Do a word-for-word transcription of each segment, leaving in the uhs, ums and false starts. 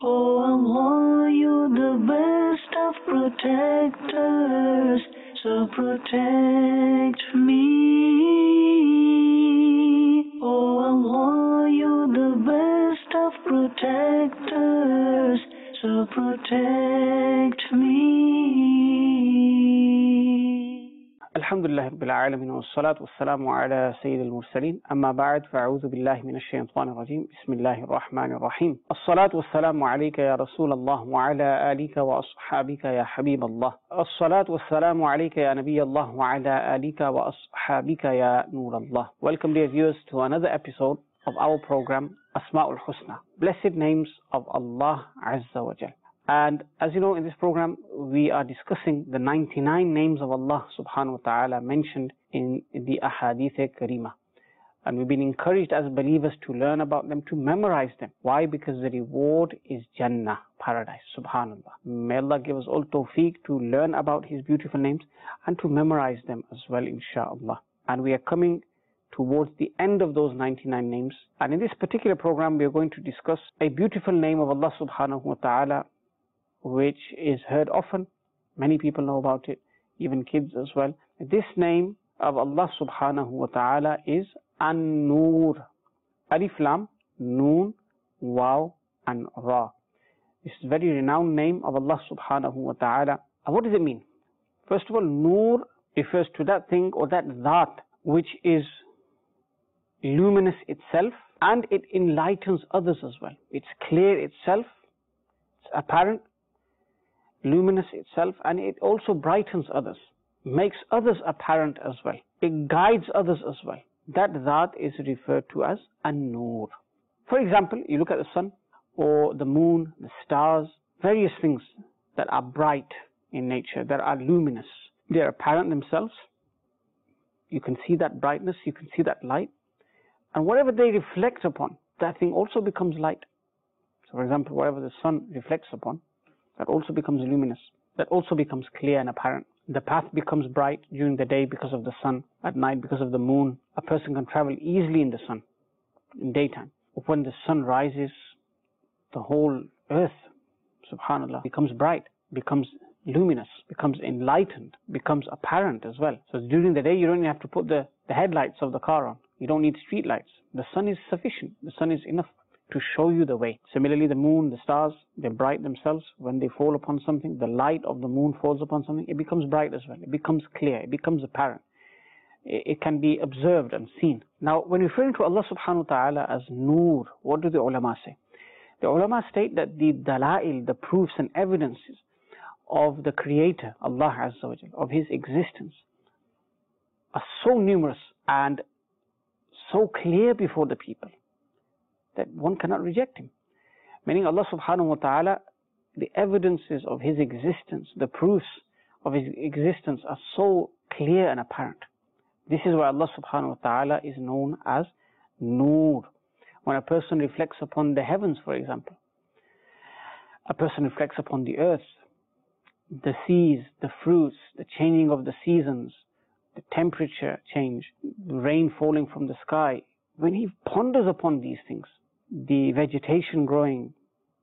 Oh Allah, you're the best of protectors, so protect me. Oh Allah, you're the best of protectors, so protect me. الحمد لله رب العالمين والصلاة والسلام على سيد المرسلين أما بعد فأعوذ بالله من الشيطان الرجيم بسم الله الرحمن الرحيم الصلاة والسلام عليك يا رسول الله وعلى آلك وأصحابك يا حبيب الله الصلاة والسلام عليك يا نبي الله وعلى آلك وأصحابك يا نور الله. Welcome dear viewers to another episode of our program Asma'ul Husna, Blessed Names of Allah Azza wa Jal. And as you know, in this program we are discussing the ninety-nine names of Allah subhanahu wa ta'ala mentioned in the Ahadith Karima. And we've been encouraged as believers to learn about them, to memorize them. Why? Because the reward is Jannah, paradise, subhanallah. May Allah give us all tawfiq to learn about His beautiful names and to memorize them as well, inshaAllah. And we are coming towards the end of those ninety-nine names. And in this particular program we are going to discuss a beautiful name of Allah subhanahu wa ta'ala, which is heard often. Many people know about it, even kids as well. This name of Allah subhanahu wa ta'ala is An-Nur. Alif Lam, Noon, Waw, and Ra. This is a very renowned name of Allah subhanahu wa ta'ala. And what does it mean? First of all, Nur refers to that thing or that Dhat which is luminous itself, and it enlightens others as well. It's clear itself, it's apparent, luminous itself, and it also brightens others, makes others apparent as well. It guides others as well. That Dhat is referred to as An-Nur. For example, you look at the sun or the moon, the stars, various things that are bright in nature, that are luminous. They are apparent themselves. You can see that brightness, you can see that light. And whatever they reflect upon, that thing also becomes light. So for example, whatever the sun reflects upon, that also becomes luminous, that also becomes clear and apparent. The path becomes bright during the day because of the sun, at night because of the moon. A person can travel easily in the sun, in daytime. But when the sun rises, the whole earth, subhanallah, becomes bright, becomes luminous, becomes enlightened, becomes apparent as well. So during the day you don't even have to put the, the headlights of the car on. You don't need street lights. The sun is sufficient. The sun is enough to show you the way. Similarly, the moon, the stars, they're bright themselves. When they fall upon something, the light of the moon falls upon something, it becomes bright as well. It becomes clear. It becomes apparent. It, it can be observed and seen. Now, when referring to Allah subhanahu wa ta'ala as Nur, what do the ulama say? The ulama state that the dalail, the proofs and evidences of the Creator, Allah Azza wa Jal, of His existence, are so numerous and so clear before the people that one cannot reject Him. Meaning Allah subhanahu wa ta'ala, the evidences of His existence, the proofs of His existence are so clear and apparent. This is why Allah subhanahu wa ta'ala is known as Nur. When a person reflects upon the heavens, for example, a person reflects upon the earth, the seas, the fruits, the changing of the seasons, the temperature change, the rain falling from the sky. When he ponders upon these things, the vegetation growing,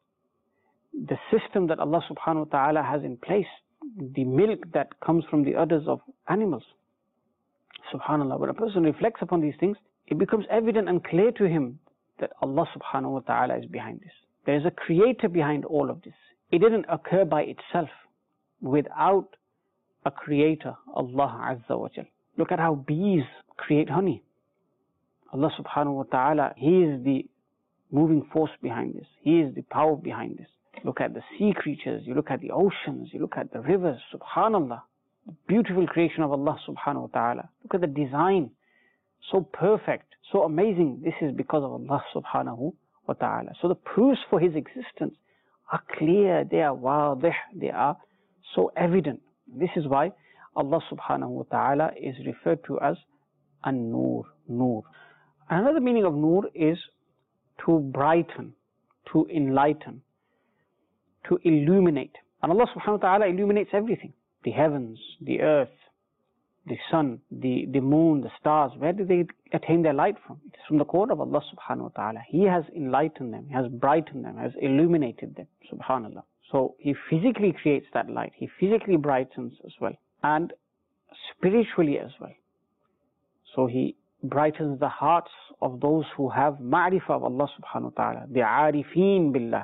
the system that Allah subhanahu wa ta'ala has in place, the milk that comes from the udders of animals, subhanallah, when a person reflects upon these things, it becomes evident and clear to him that Allah subhanahu wa ta'ala is behind this. There is a creator behind all of this. It didn't occur by itself without a creator, Allah Azza wa Jal. Look at how bees create honey. Allah subhanahu wa ta'ala, He is the moving force behind this. He is the power behind this. Look at the sea creatures, you look at the oceans, you look at the rivers, subhanallah. The beautiful creation of Allah subhanahu wa ta'ala. Look at the design, so perfect, so amazing. This is because of Allah subhanahu wa ta'ala. So the proofs for His existence are clear, they are wadih, they are so evident. This is why Allah subhanahu wa ta'ala is referred to as An-Nur, Nur. Another meaning of Nur is to brighten, to enlighten, to illuminate. And Allah subhanahu wa ta'ala illuminates everything. The heavens, the earth, the sun, the, the moon, the stars, where do they attain their light from? It is from the court of Allah subhanahu wa ta'ala. He has enlightened them, He has brightened them, has illuminated them, subhanallah. So He physically creates that light, He physically brightens as well, and spiritually as well. So He brightens the hearts of those who have ma'rifah of Allah subhanahu wa ta'ala, the arifeen billah,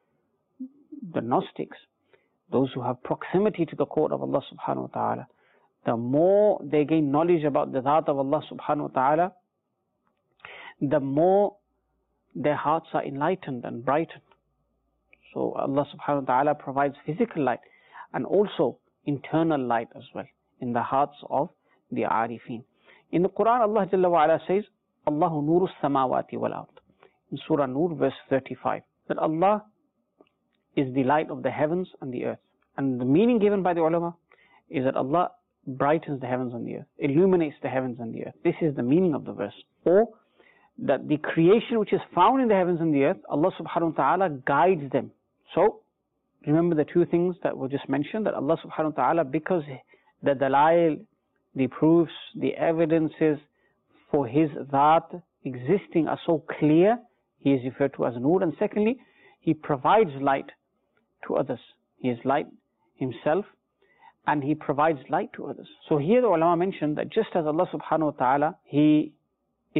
the Gnostics, those who have proximity to the court of Allah subhanahu wa ta'ala. The more they gain knowledge about the Dhat of Allah subhanahu wa ta'ala, the more their hearts are enlightened and brightened. So Allah subhanahu wa ta'ala provides physical light and also internal light as well in the hearts of the arifin. In the Quran, Allah Jalla wa Ala says, Allahu nuru samawati wal ard. In Surah Nur, verse thirty-five, that Allah is the light of the heavens and the earth. And the meaning given by the ulama is that Allah brightens the heavens and the earth, illuminates the heavens and the earth. This is the meaning of the verse. Or that the creation which is found in the heavens and the earth, Allah subhanahu wa ta'ala guides them. So remember the two things that were just mentioned, that Allah subhanahu wa ta'ala, because the dalail, the proofs, the evidences for His Dhat existing are so clear, He is referred to as Nur. And secondly, He provides light to others. He is light Himself, and He provides light to others. So here the ulama mentioned that just as Allah subhanahu wa ta'ala, He is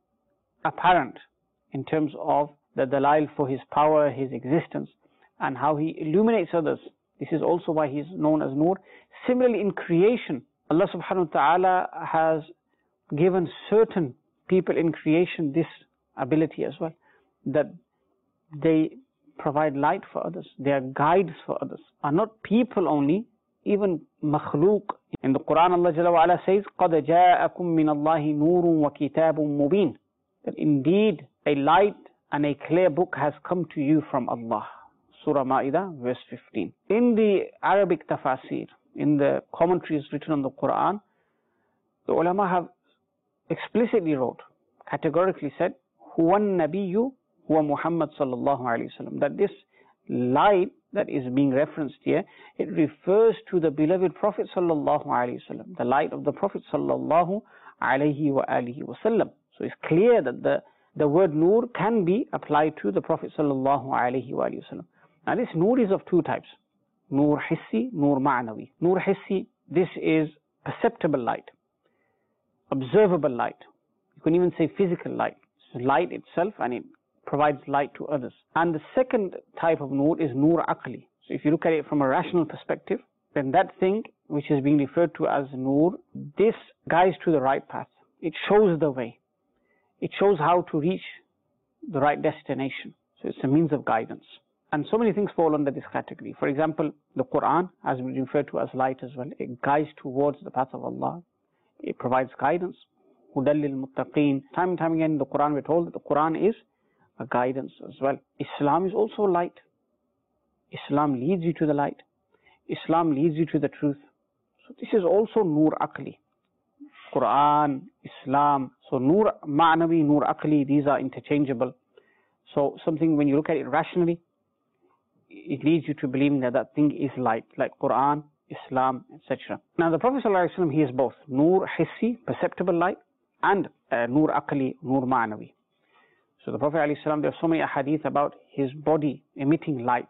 apparent in terms of the dalail for His power, His existence, and how He illuminates others. This is also why He is known as Nur. Similarly, in creation, Allah subhanahu wa ta'ala has given certain people in creation this ability as well, that they provide light for others, they are guides for others, are not people only, even makhluk. In the Quran, Allah Jalla wa Ala says, قَدْ جَاءَكُم مِّنَ اللَّهِ نُورٌ وَكِتَابٌ مُبِينٌ, that indeed a light and a clear book has come to you from Allah. Surah Ma'idah, verse fifteen. In the Arabic tafasir, in the commentaries written on the Quran, the ulama have explicitly wrote, categorically said, هُوَ النَّبِيُّ huwa Muhammad sallallahu alayhi wa sallam, that this light that is being referenced here, it refers to the beloved Prophet sallallahu alayhi wa sallam, the light of the Prophet sallallahu alayhi wa alihi wa sallam. So it's clear that the, the word Nur can be applied to the Prophet sallallahu alayhi wa alihi wa sallam. Now this Nur is of two types, Nur Hissi, Nur Ma'nawi. Nur Hissi, this is perceptible light, observable light. You can even say physical light. It's light itself, and it provides light to others. And the second type of Nur is Nur Aqli. So if you look at it from a rational perspective, then that thing which is being referred to as Nur, this guides to the right path. It shows the way. It shows how to reach the right destination. So it's a means of guidance. And so many things fall under this category. For example, the Quran has been referred to as light as well. It guides towards the path of Allah. It provides guidance. Hudal lil muttaqeen. Time and time again in the Quran we're told that the Quran is a guidance as well. Islam is also light. Islam leads you to the light. Islam leads you to the truth. So this is also Nur Aqli. Quran, Islam. So Nur Ma'nawi, Nur Aqli, these are interchangeable. So something, when you look at it rationally, it leads you to believing that that thing is light, like Quran, Islam, et cetera. Now the Prophet ﷺ, he is both Nur Hissi, perceptible light, and uh, Nur Aqli, Nur Ma'nawi. So the Prophet ﷺ, there are so many ahadith about his body emitting light.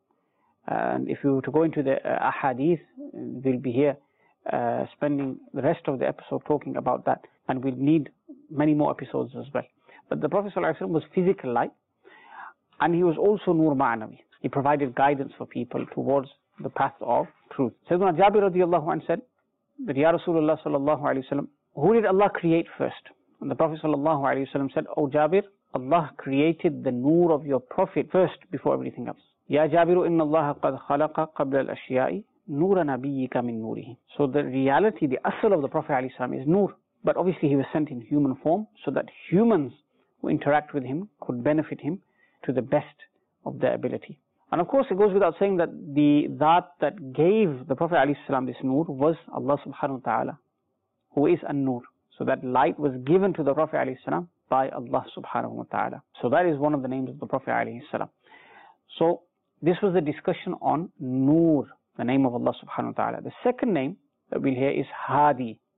And if you were to go into the uh, ahadith, we'll be here uh, spending the rest of the episode talking about that. And we'll need many more episodes as well. But the Prophet ﷺ was physical light, and he was also Nur Ma'nawi. He provided guidance for people towards the path of truth. Sayyidina Jabir radiallahu anhu said that, Ya Rasulullah sallallahu alayhi wa sallam, who did Allah create first? And the Prophet sallallahu alayhi wa sallam said, O Jabir, Allah created the Nur of your Prophet first before everything else. Ya Jabiru, inna Allah qad khalaqa qabla al-ashiya'i nura nabiyyika min nurihi. So the reality, the asl of the Prophet alayhi salam is Nur. But obviously he was sent in human form so that humans who interact with him could benefit him to the best of their ability. And of course it goes without saying that the Dhat that gave the Prophet ﷺ this Nur was Allah subhanahu wa ta'ala, who is an-Nur. So that light was given to the Prophet ﷺ by Allah subhanahu wa ta'ala. So that is one of the names of the Prophet ﷺ. So this was the discussion on Nur, the name of Allah subhanahu wa ta'ala. The second name that we'll hear is Hadi.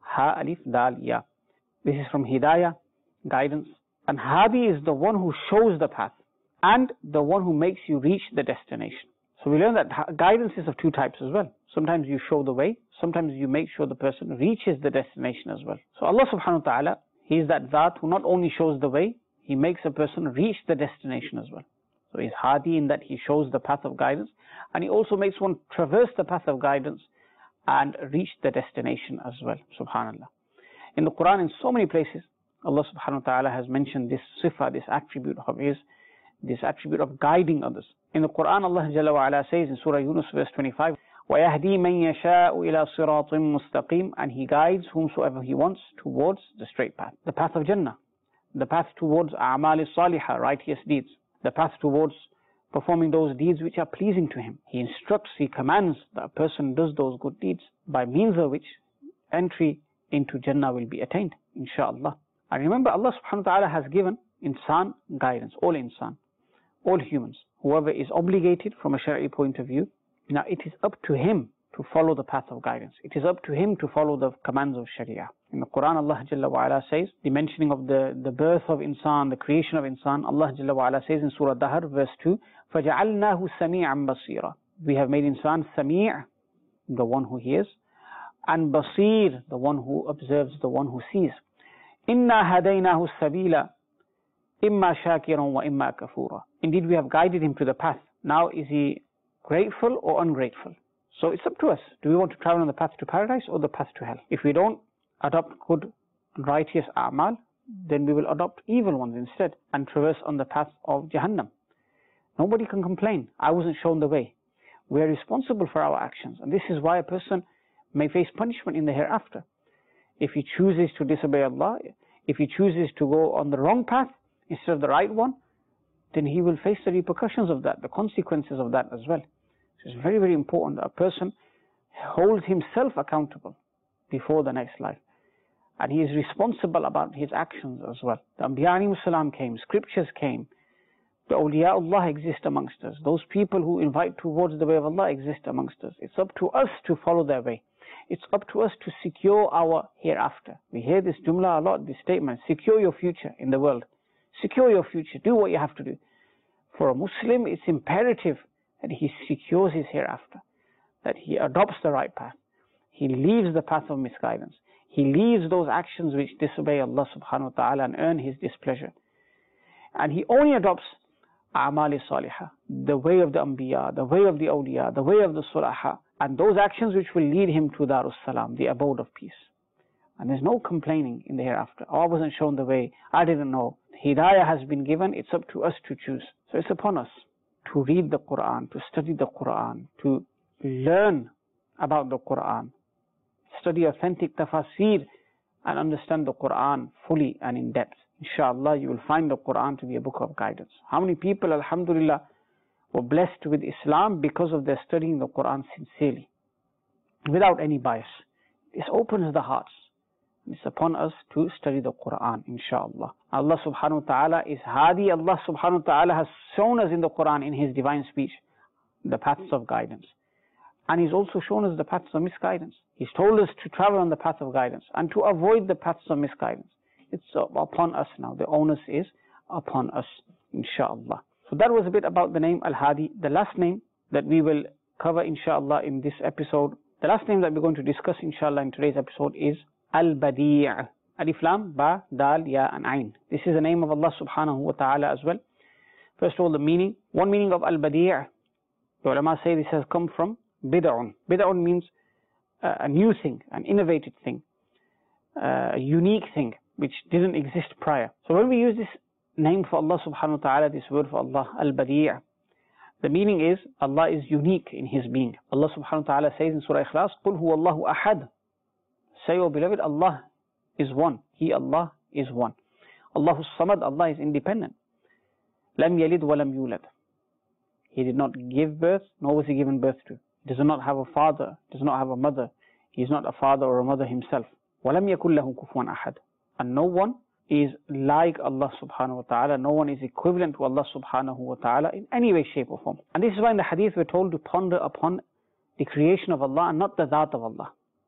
Ha alif dal ya. This is from Hidayah, guidance. And Hadi is the one who shows the path and the one who makes you reach the destination. So we learn that guidance is of two types as well. Sometimes you show the way, sometimes you make sure the person reaches the destination as well. So Allah subhanahu wa ta'ala, He is that Zat who not only shows the way, He makes a person reach the destination as well. So He's Hadi in that He shows the path of guidance, and He also makes one traverse the path of guidance and reach the destination as well. Subhanallah. In the Quran, in so many places, Allah subhanahu wa ta'ala has mentioned this sifa, this attribute of His, this attribute of guiding others. In the Quran, Allah Jalla wa Ala says in Surah Yunus verse twenty-five, وَيَهْدِي مَنْ يَشَاءُ إِلَى صِرَاطٍ مُسْتَقِيمٍ, and He guides whomsoever He wants towards the straight path, the path of Jannah, the path towards a'mal salihah, righteous deeds, the path towards performing those deeds which are pleasing to Him. He instructs, He commands that a person does those good deeds by means of which entry into Jannah will be attained, inshaAllah. And remember, Allah subhanahu wa ta'ala has given insan guidance, all insan, all humans, whoever is obligated from a Shari'i point of view. Now it is up to him to follow the path of guidance. It is up to him to follow the commands of Sharia. In the Quran, Allah Jalla wa Ala says, the mentioning of the, the birth of insan, the creation of insan, Allah Jalla wa Ala says in Surah Dahr verse two, فَجَعَلْنَاهُ سَمِيعًا بَصِيرًا. We have made insan Sami', the one who hears, and Basir, the one who observes, the one who sees. إِنَّا هَدَيْنَاهُ السَّبِيلَ إِمَّا شَاكِرًا وَإِمَّا كَفُورًا. Indeed, we have guided him to the path. Now, is he grateful or ungrateful? So it's up to us. Do we want to travel on the path to paradise or the path to hell? If we don't adopt good, righteous a'mal, then we will adopt evil ones instead and traverse on the path of Jahannam. Nobody can complain. I wasn't shown the way. We are responsible for our actions, and this is why a person may face punishment in the hereafter. If he chooses to disobey Allah, if he chooses to go on the wrong path instead of the right one, then he will face the repercussions of that, the consequences of that as well. So it's very, very important that a person holds himself accountable before the next life. And he is responsible about his actions as well. The Anbiya alayhimus salam came, scriptures came, the awliyaullah exist amongst us. Those people who invite towards the way of Allah exist amongst us. It's up to us to follow their way. It's up to us to secure our hereafter. We hear this jumla a lot, this statement, secure your future in the world. Secure your future. Do what you have to do. For a Muslim, it's imperative that he secures his hereafter, that he adopts the right path. He leaves the path of misguidance. He leaves those actions which disobey Allah subhanahu wa ta'ala and earn His displeasure. And he only adopts a'mal salihah, the way of the Anbiya, the way of the awliya, the way of the sulaha, and those actions which will lead him to Darus Salam, the abode of peace. And there's no complaining in the hereafter. Oh, I wasn't shown the way, I didn't know. Hidayah has been given, it's up to us to choose. So it's upon us to read the Quran, to study the Quran, to learn about the Quran, study authentic tafasir and understand the Quran fully and in depth. Inshallah, you will find the Quran to be a book of guidance. How many people, alhamdulillah, were blessed with Islam because of their studying the Quran sincerely, without any bias. This opens the hearts. It's upon us to study the Quran, inshallah. Allah subhanahu wa ta'ala is Hadi. Allah subhanahu wa ta'ala has shown us in the Quran, in His divine speech, the paths of guidance. And He's also shown us the paths of misguidance. He's told us to travel on the path of guidance and to avoid the paths of misguidance. It's upon us now. The onus is upon us, inshallah. So that was a bit about the name Al-Hadi. The last name that we will cover, inshallah, in this episode, the last name that we're going to discuss, inshallah, in today's episode is Al-Badi'. Alif Lam, Ba, Dal, Ya, and Ain. This is the name of Allah subhanahu wa ta'ala as well. First of all, the meaning. One meaning of Al-Badi', the ulama say this has come from Bid'un. Bid'un means uh, a new thing, an innovative thing, uh, a unique thing, which didn't exist prior. So when we use this name for Allah subhanahu wa ta'ala, this word for Allah, Al-Badi', the meaning is Allah is unique in His being. Allah subhanahu wa ta'ala says in Surah Ikhlas, قُلْ هُوَ اللَّهُ أَحَدٌ. Say, O beloved, Allah is one. He, Allah, is one. Allahu Samad, Allah is independent. Lam yalid wa lam yulad. He did not give birth, nor was He given birth to. He does not have a father, does not have a mother. He is not a father or a mother Himself. وَلَمْ يَكُنْ لَهُ كُفُوًا أَحَدٌ. And no one is like Allah subhanahu wa ta'ala. No one is equivalent to Allah subhanahu wa ta'ala in any way, shape or form. And this is why in the hadith we're told to ponder upon the creation of Allah and not the Dhat of Allah.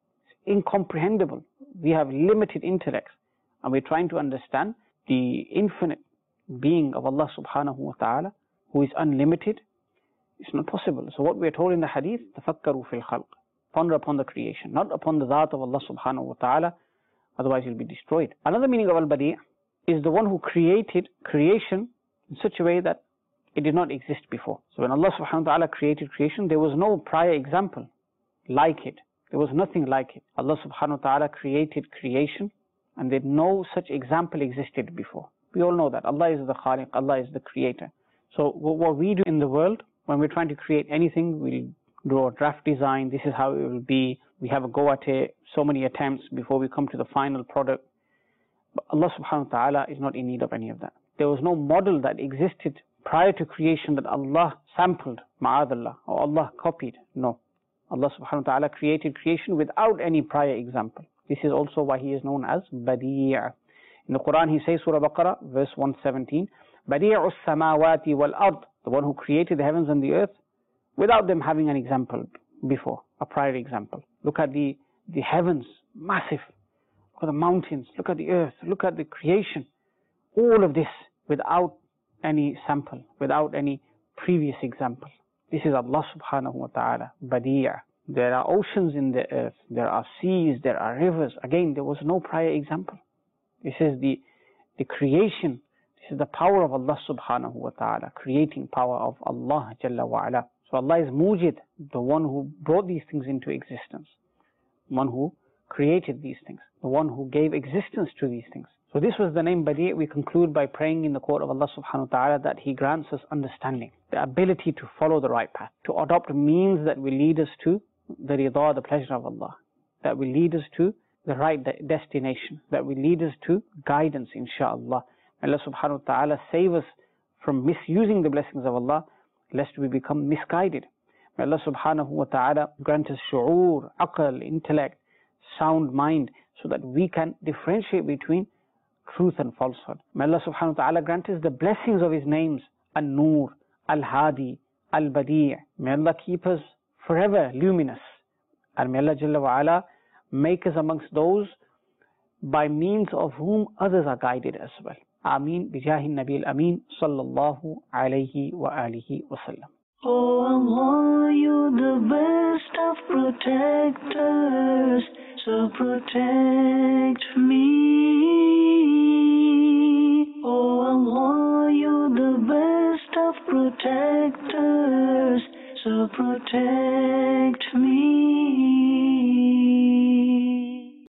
incomprehensible. We have limited intellects, and we're trying to understand the infinite being of Allah subhanahu wa ta'ala, who is unlimited. It's not possible. So what we are told in the hadith, tafakkaru fil khalq, ponder upon the creation, not upon the Dhat of Allah subhanahu wa ta'ala, otherwise you'll be destroyed. Another meaning of al-badi' is the one who created creation in such a way that it did not exist before. So when Allah subhanahu wa ta'ala created creation, there was no prior example like it. There was nothing like it. Allah subhanahu wa ta'ala created creation, and there no such example existed before. We all know that Allah is the Khaliq, Allah is the creator. So what we do in the world, when we're trying to create anything, we draw a draft design, this is how it will be, we have a go at it, so many attempts before we come to the final product. But Allah subhanahu wa ta'ala is not in need of any of that. There was no model that existed prior to creation that Allah sampled, ma'adallah, or Allah copied. No. Allah subhanahu wa ta'ala created creation without any prior example. This is also why He is known as Badi'. In the Quran He says, Surah Baqarah, verse one seventeen, Badi'us samawati wal ard, the one who created the heavens and the earth without them having an example before, a prior example. Look at the, the heavens, massive. Look at the mountains, look at the earth, look at the creation. All of this without any sample, without any previous example. This is Allah subhanahu wa ta'ala, Badi'. There are oceans in the earth, there are seas, there are rivers. Again, there was no prior example. This is the, the creation. This is the power of Allah subhanahu wa ta'ala, creating power of Allah Jalla wa ala. So Allah is Mujid, the one who brought these things into existence, one who created these things, the one who gave existence to these things. So this was the name Badi'. We conclude by praying in the court of Allah subhanahu wa ta'ala that He grants us understanding, the ability to follow the right path, to adopt means that will lead us to the rida, the pleasure of Allah, that will lead us to the right de destination, that will lead us to guidance, inshaAllah. Allah subhanahu wa ta'ala save us from misusing the blessings of Allah, lest we become misguided. May Allah subhanahu wa ta'ala grant us shu'ur, aql, intellect, sound mind, so that we can differentiate between truth and falsehood. May Allah subhanahu wa ta'ala grant us the blessings of His names, An-Nur, Al-Hadi, Al-Badi'. May Allah keep us forever luminous. And may Allah Jalla wa ala make us amongst those by means of whom others are guided as well. Ameen. Bijahi Nabi al-Ameen sallallahu alayhi wa alihi wa sallam. Oh Allah, you're the best of protectors, so protect me. Oh Allah, you're the best of protectors, so protect me.